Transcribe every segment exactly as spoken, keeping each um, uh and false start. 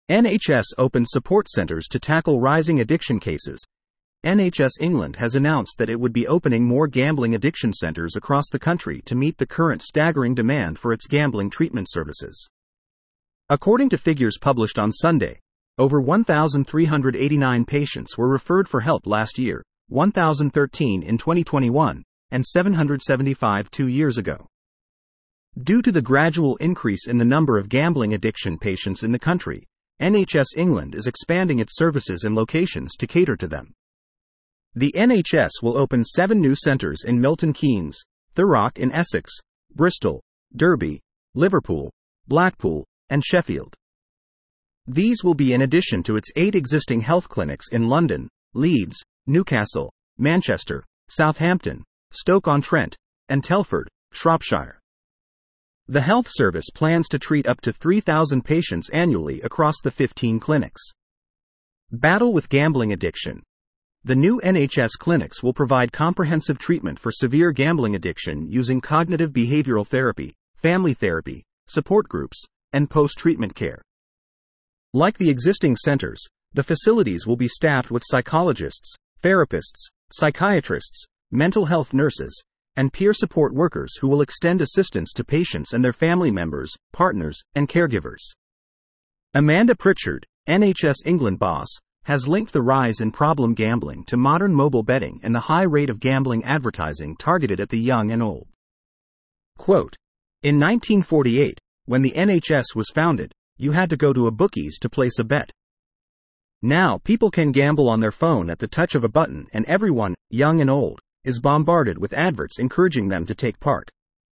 N H S opens support centres to tackle rising addiction cases. N H S England has announced that it would be opening more gambling addiction centres across the country to meet the current staggering demand for its gambling treatment services. According to figures published on Sunday, over one thousand three hundred eighty-nine patients were referred for help last year, one thousand thirteen in twenty twenty-one, and seven hundred seventy-five two years ago. Due to the gradual increase in the number of gambling addiction patients in the country, N H S England is expanding its services and locations to cater to them. The N H S will open seven new centres in Milton Keynes, Thurrock in Essex, Bristol, Derby, Liverpool, Blackpool, and Sheffield. These will be in addition to its eight existing health clinics in London, Leeds, Newcastle, Manchester, Southampton, Stoke-on-Trent, and Telford, Shropshire. The health service plans to treat up to three thousand patients annually across the fifteen clinics. Battle with gambling addiction. The new N H S clinics will provide comprehensive treatment for severe gambling addiction using cognitive behavioral therapy, family therapy, support groups, and post-treatment care. Like the existing centers, the facilities will be staffed with psychologists, therapists, psychiatrists, mental health nurses, and peer support workers who will extend assistance to patients and their family members, partners, and caregivers. Amanda Pritchard, N H S England boss, has linked the rise in problem gambling to modern mobile betting and the high rate of gambling advertising targeted at the young and old. Quote, "In nineteen forty-eight, when the N H S was founded, you had to go to a bookies to place a bet. Now people can gamble on their phone at the touch of a button, and everyone, young and old, is bombarded with adverts encouraging them to take part.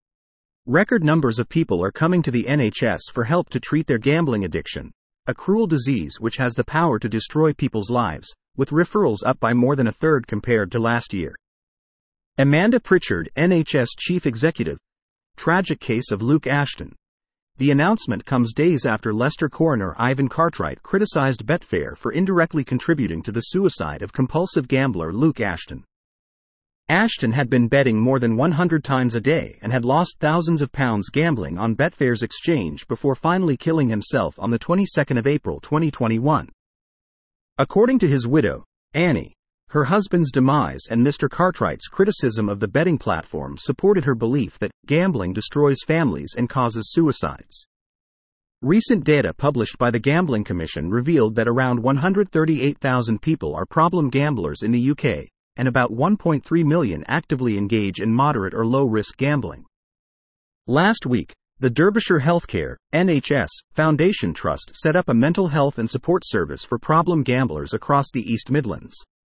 Record numbers of people are coming to the N H S for help to treat their gambling addiction, a cruel disease which has the power to destroy people's lives, with referrals up by more than a third compared to last year." Amanda Pritchard, N H S Chief Executive. Tragic case of Luke Ashton. The announcement comes days after Leicester coroner Ivan Cartwright criticized Betfair for indirectly contributing to the suicide of compulsive gambler Luke Ashton. Ashton had been betting more than one hundred times a day and had lost thousands of pounds gambling on Betfair's exchange before finally killing himself on the twenty-second of April twenty twenty-one. According to his widow, Annie, her husband's demise and Mister Cartwright's criticism of the betting platform supported her belief that gambling destroys families and causes suicides. Recent data published by the Gambling Commission revealed that around one hundred thirty-eight thousand people are problem gamblers in the U K, and about one point three million actively engage in moderate or low-risk gambling. Last week, the Derbyshire Healthcare, N H S, Foundation Trust set up a mental health and support service for problem gamblers across the East Midlands.